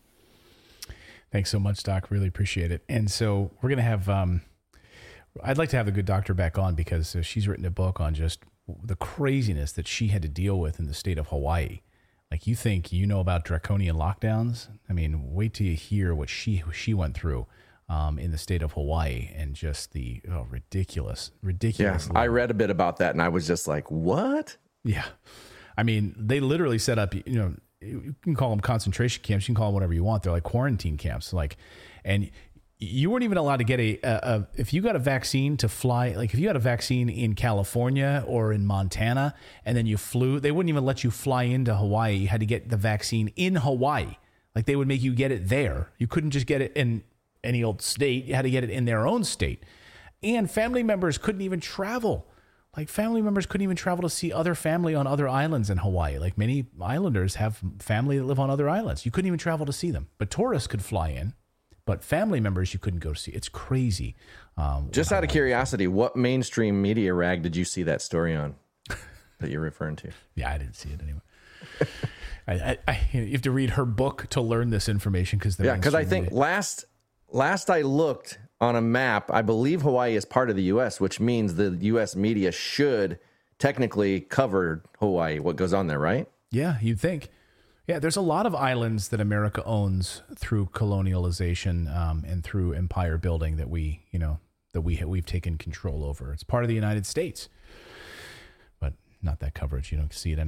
Thanks so much, Doc. Really appreciate it. And so we're going to have, um, I'd like to have the good doctor back on because uh, she's written a book on just the craziness that she had to deal with in the state of Hawaii. Like, you think you know about draconian lockdowns? I mean, wait till you hear what she she went through um, in the state of Hawaii, and just the oh, ridiculous, ridiculous.
Yeah, I read a bit about that, and I was just like, what?
Yeah. I mean, they literally set up, you know, you can call them concentration camps. You can call them whatever you want. They're like quarantine camps. Like, and you weren't even allowed to get a, a, a, if you got a vaccine to fly, like if you got a vaccine in California or in Montana and then you flew, they wouldn't even let you fly into Hawaii. You had to get the vaccine in Hawaii. Like, they would make you get it there. You couldn't just get it in any old state. You had to get it in their own state. And family members couldn't even travel. Like, family members couldn't even travel to see other family on other islands in Hawaii. Like, many islanders have family that live on other islands. You couldn't even travel to see them. But tourists could fly in. But family members you couldn't go to see. It's crazy. Um,
Just out of curiosity, what mainstream media rag did you see that story on that you're referring to?
Yeah, I didn't see it anyway. I, I, I, you have to read her book to learn this information because
yeah, because I think media. last last I looked on a map, I believe Hawaii is part of the U S, which means the U S media should technically cover Hawaii, what goes on there, right?
Yeah, you'd think. Yeah, there's a lot of islands that America owns through colonialization um, and through empire building that we, you know, that we we've taken control over. It's part of the United States, but not that coverage. You don't see it anywhere.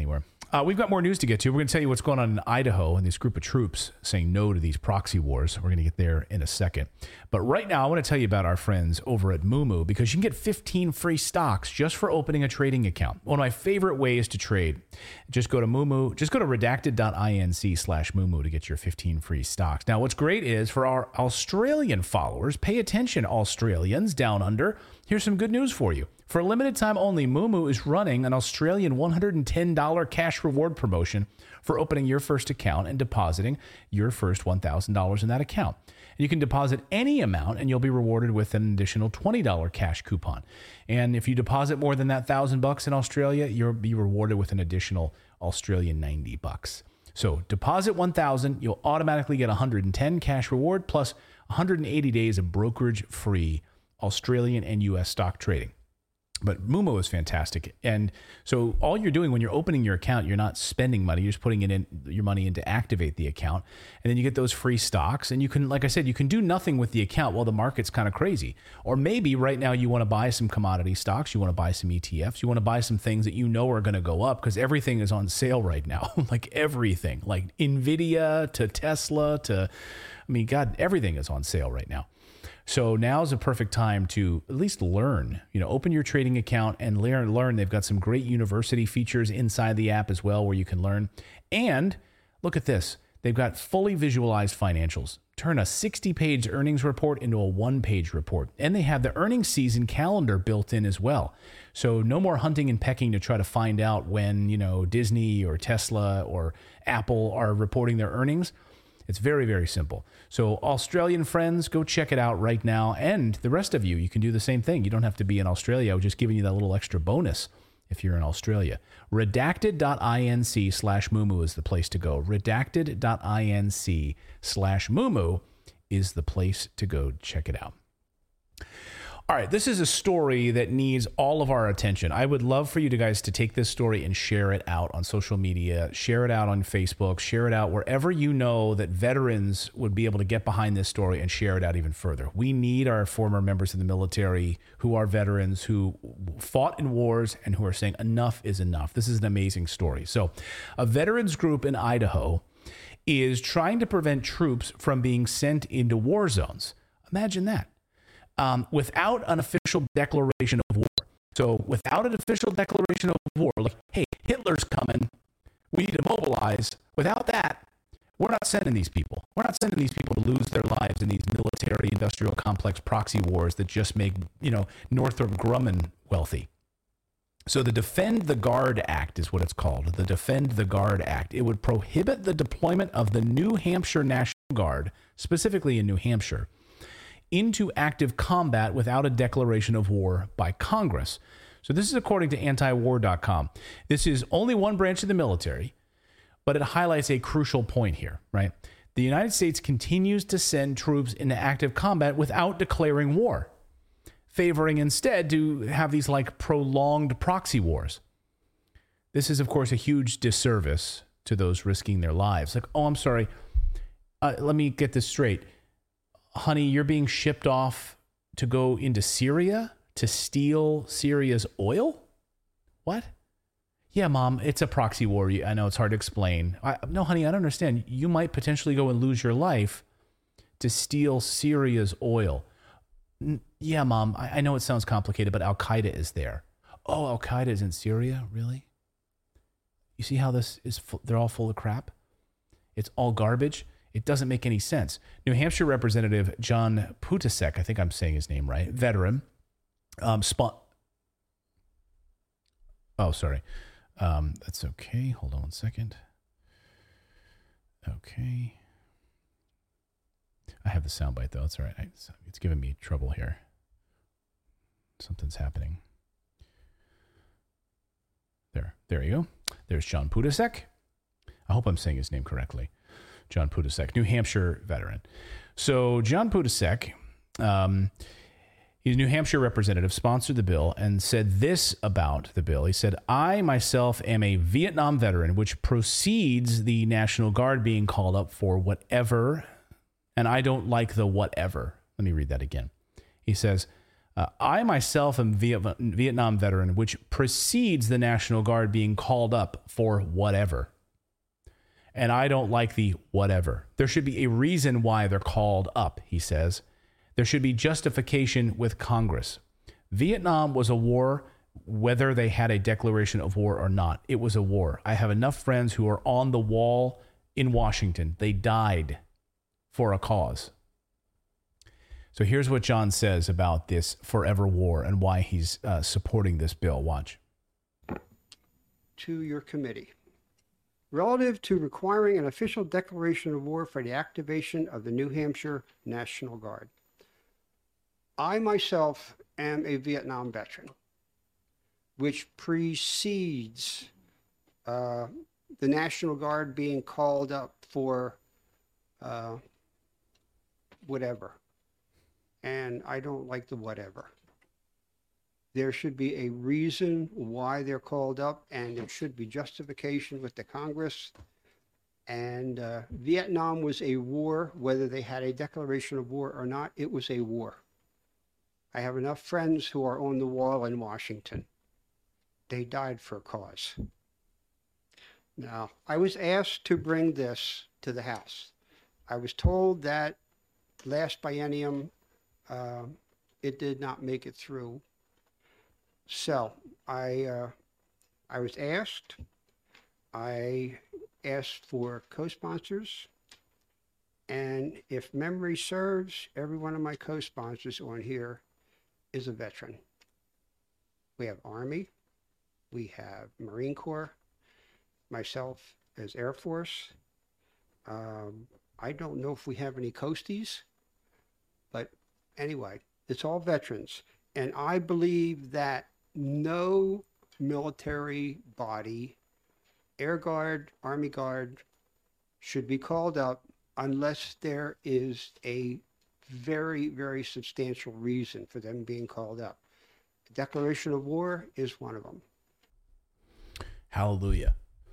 Uh, we've got more news to get to. We're going to tell you what's going on in Idaho and this group of troops saying no to these proxy wars. We're going to get there in a second. But right now, I want to tell you about our friends over at Moomoo, because you can get fifteen free stocks just for opening a trading account. One of my favorite ways to trade. Just go to Moomoo. Just go to redacted.inc slash Moomoo to get your fifteen free stocks. Now, what's great is for our Australian followers, pay attention, Australians down under. Here's some good news for you. For a limited time only, Moomoo is running an Australian one hundred ten dollars cash reward promotion for opening your first account and depositing your first one thousand dollars in that account. And you can deposit any amount and you'll be rewarded with an additional twenty dollars cash coupon. And if you deposit more than that one thousand bucks in Australia, you'll be rewarded with an additional Australian ninety bucks. So deposit one thousand, you'll automatically get one hundred ten cash reward plus one hundred eighty days of brokerage-free Australian and U S stock trading. But Moomoo is fantastic. And so all you're doing when you're opening your account, you're not spending money. You're just putting it in your money in to activate the account. And then you get those free stocks. And you can, like I said, you can do nothing with the account while the market's kind of crazy. Or maybe right now you want to buy some commodity stocks. You want to buy some E T Fs. You want to buy some things that you know are going to go up because everything is on sale right now. Like everything, like Nvidia to Tesla to, I mean, God, everything is on sale right now. So now is a perfect time to at least learn, you know, open your trading account and learn, learn. They've got some great university features inside the app as well where you can learn. And look at this. They've got fully visualized financials. Turn a sixty-page earnings report into a one-page report. And they have the earnings season calendar built in as well. So no more hunting and pecking to try to find out when, you know, Disney or Tesla or Apple are reporting their earnings. It's very, very simple. So Australian friends, go check it out right now. And the rest of you, you can do the same thing. You don't have to be in Australia. I'm just giving you that little extra bonus if you're in Australia. Redacted.inc slash Moomoo is the place to go. Redacted.inc slash Moomoo is the place to go. Check it out. All right, this is a story that needs all of our attention. I would love for you to guys to take this story and share it out on social media, share it out on Facebook, share it out wherever you know that veterans would be able to get behind this story and share it out even further. We need our former members of the military who are veterans who fought in wars and who are saying enough is enough. This is an amazing story. So a veterans group in Idaho is trying to prevent troops from being sent into war zones. Imagine that. Um, without an official declaration of war. So without an official declaration of war, like, hey, Hitler's coming, we need to mobilize. Without that, we're not sending these people. We're not sending these people to lose their lives in these military industrial complex proxy wars that just make, you know, Northrop Grumman wealthy. So the Defend the Guard Act is what it's called, the Defend the Guard Act. It would prohibit the deployment of the New Hampshire National Guard, specifically in New Hampshire, into active combat without a declaration of war by Congress. So this is according to anti war dot com. This is only one branch of the military, but it highlights a crucial point here, right? The United States continues to send troops into active combat without declaring war, favoring instead to have these like prolonged proxy wars. This is, of course, a huge disservice to those risking their lives. Like, oh, I'm sorry. Uh, let me get this straight. Honey, you're being shipped off to go into Syria to steal Syria's oil? What? Yeah, Mom, it's a proxy war. I know it's hard to explain. I, no, honey, I don't understand. You might potentially go and lose your life to steal Syria's oil. N- yeah, Mom, I, I know it sounds complicated, but Al-Qaeda is there. Oh, Al-Qaeda is in Syria? Really? You see how this is? Fu- they're all full of crap? It's all garbage? It doesn't make any sense. New Hampshire Representative John Putasek, I think I'm saying his name right, veteran, um, spon- Oh, sorry. Um, that's okay. Hold on one second. Okay. I have the soundbite, though. It's all right. It's, it's giving me trouble here. Something's happening. There. There you go. There's John Putasek. I hope I'm saying his name correctly. John Putasek, New Hampshire veteran. So John Putasek, um, he's a New Hampshire representative, sponsored the bill and said this about the bill. He said, I myself am a Vietnam veteran, which precedes the National Guard being called up for whatever, and I don't like the whatever. Let me read that again. He says, Uh, I myself am a Vietnam veteran, which precedes the National Guard being called up for whatever. And I don't like the whatever. There should be a reason why they're called up, he says. There should be justification with Congress. Vietnam was a war, whether they had a declaration of war or not. It was a war. I have enough friends who are on the wall in Washington. They died for a cause. So here's what John says about this forever war and why he's uh, supporting this bill. Watch.
To your committee. Relative to requiring an official declaration of war for the activation of the New Hampshire National Guard. I myself am a Vietnam veteran, which precedes uh, the National Guard being called up for uh, whatever. And I don't like the whatever. There should be a reason why they're called up, and there should be justification with the Congress. And uh, Vietnam was a war, whether they had a declaration of war or not, it was a war. I have enough friends who are on the wall in Washington. They died for a cause. Now, I was asked to bring this to the House. I was told that last biennium, uh, it did not make it through. So I, uh, I was asked, I asked for co-sponsors, and if memory serves, every one of my co-sponsors on here is a veteran. We have Army, we have Marine Corps, myself as Air Force. Um, I don't know if we have any Coasties, but anyway, it's all veterans. And I believe that no military body, Air Guard, Army Guard, should be called up unless there is a very, very substantial reason for them being called up. The declaration of war is one of them.
Hallelujah.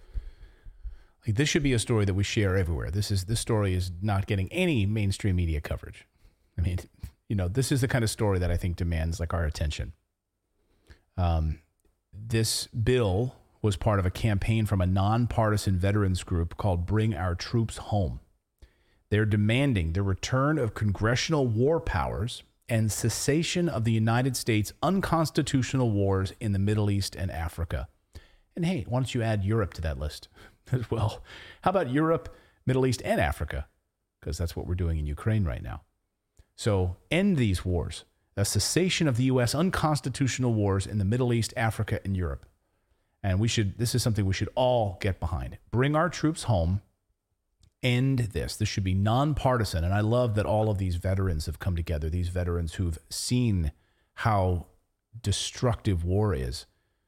Like, this should be a story that we share everywhere. This is this story is not getting any mainstream media coverage. I mean, you know, this is the kind of story that I think demands like our attention. Um, this bill was part of a campaign from a nonpartisan veterans group called Bring Our Troops Home. They're demanding the return of congressional war powers and cessation of the United States' unconstitutional wars in the Middle East and Africa. And hey, why don't you add Europe to that list as well? How about Europe, Middle East, and Africa? Because that's what we're doing in Ukraine right now. So end these wars. A cessation of the U S unconstitutional wars in the Middle East, Africa, and Europe. And we should, this is something we should all get behind. Bring our troops home. End this. This should be nonpartisan. And I love that all of these veterans have come together, these veterans who've seen how destructive war is,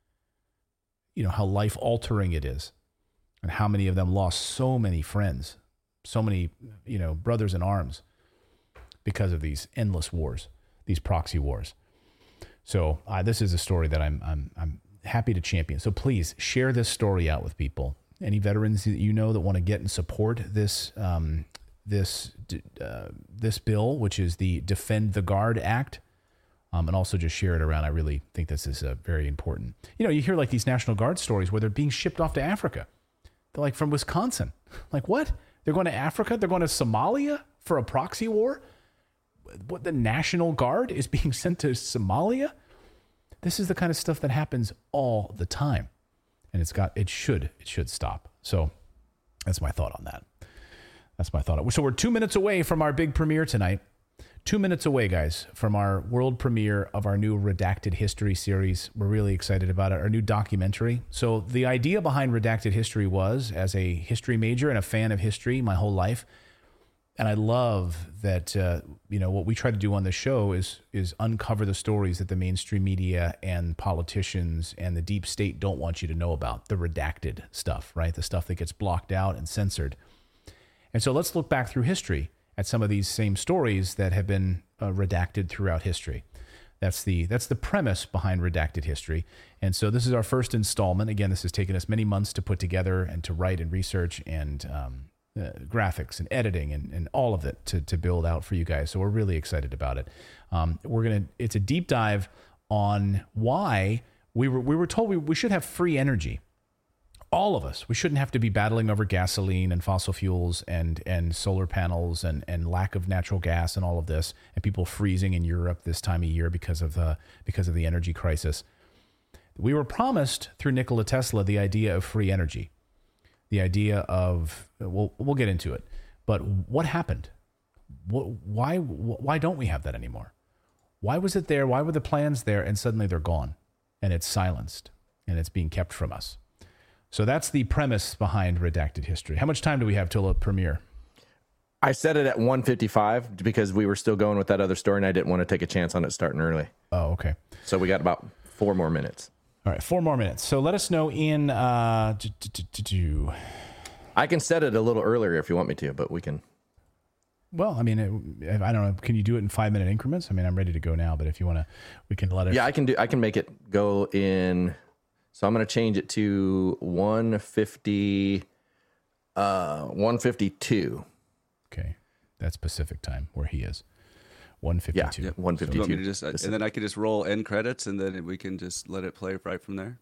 you know, how life-altering it is, and how many of them lost so many friends, so many, you know, brothers in arms because of these endless wars, these proxy wars. So uh, this is a story that I'm I'm I'm happy to champion. So please share this story out with people. Any veterans that you know that want to get and support this um, this uh, this bill, which is the Defend the Guard Act, um, and also just share it around. I really think this is uh, very important. You know, you hear like these National Guard stories where they're being shipped off to Africa. They're like from Wisconsin. Like what? They're going to Africa? They're going to Somalia for a proxy war? What, the National Guard is being sent to Somalia? This is the kind of stuff that happens all the time. And it's got, it should, it should stop. So that's my thought on that. That's my thought. So we're two minutes away from our big premiere tonight. Two minutes away, guys, from our world premiere of our new Redacted History series. We're really excited about it, our new documentary. So the idea behind Redacted History was, as a history major and a fan of history my whole life, and I love that, uh, you know, what we try to do on the show is is uncover the stories that the mainstream media and politicians and the deep state don't want you to know about, the redacted stuff, right? The stuff that gets blocked out and censored. And so let's look back through history at some of these same stories that have been uh, redacted throughout history. That's the that's the premise behind Redacted History. And so this is our first installment. Again, this has taken us many months to put together and to write and research and um, uh, graphics and editing and, and all of it to, to build out for you guys. So we're really excited about it. Um, we're going to, it's a deep dive on why we were, we were told we, we should have free energy. All of us, we shouldn't have to be battling over gasoline and fossil fuels and, and solar panels and, and lack of natural gas and all of this, and people freezing in Europe this time of year because of the, because of the energy crisis. We were promised through Nikola Tesla the idea of free energy, the idea of, we'll, we'll get into it, but what happened? What, why, why don't we have that anymore? Why was it there? Why were the plans there? And suddenly they're gone and it's silenced and it's being kept from us. So that's the premise behind Redacted History. How much time do we have till a premiere?
I set it at one fifty-five because we were still going with that other story and I didn't want to take a chance on it starting early.
Oh, okay.
So we got about four more minutes.
All right, four more minutes. So let us know in... Uh, do, do, do, do.
I can set it a little earlier if you want me to, but we can...
Well, I mean, it, I don't know. Can you do it in five-minute increments? I mean, I'm ready to go now, but if you want to, we can let it...
Yeah, I can do. I can make it go in... So I'm going to change it to one fifty, uh, one fifty-two.
Okay. That's Pacific time where he is. one fifty-two.
Yeah, one fifty-two.
You want me to just, and then I can just roll end credits and then we can just let it play right from there?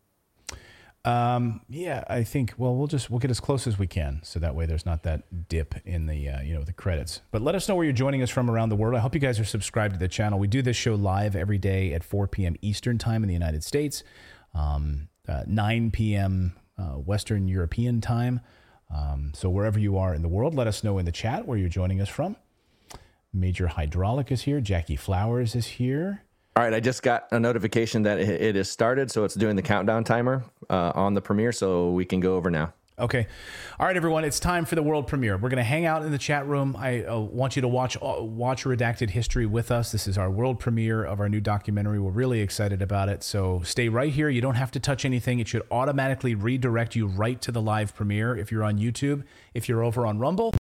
Um, yeah, I think, well, we'll just, we'll get as close as we can. So that way there's not that dip in the, uh, you know, the credits. But let us know where you're joining us from around the world. I hope you guys are subscribed to the channel. We do this show live every day at four p.m. Eastern time in the United States. Um, Uh, nine p.m. Uh, Western European time. Um, so wherever you are in the world, let us know in the chat where you're joining us from. Major Hydraulic is here. Jackie Flowers is here.
All right, I just got a notification that it, it is started, so it's doing the countdown timer uh, on the premiere, so we can go over now.
Okay. All right, everyone. It's time for the world premiere. We're going to hang out in the chat room. I uh, want you to watch uh, watch Redacted History with us. This is our world premiere of our new documentary. We're really excited about it. So stay right here. You don't have to touch anything. It should automatically redirect you right to the live premiere if you're on YouTube. If you're over on Rumble,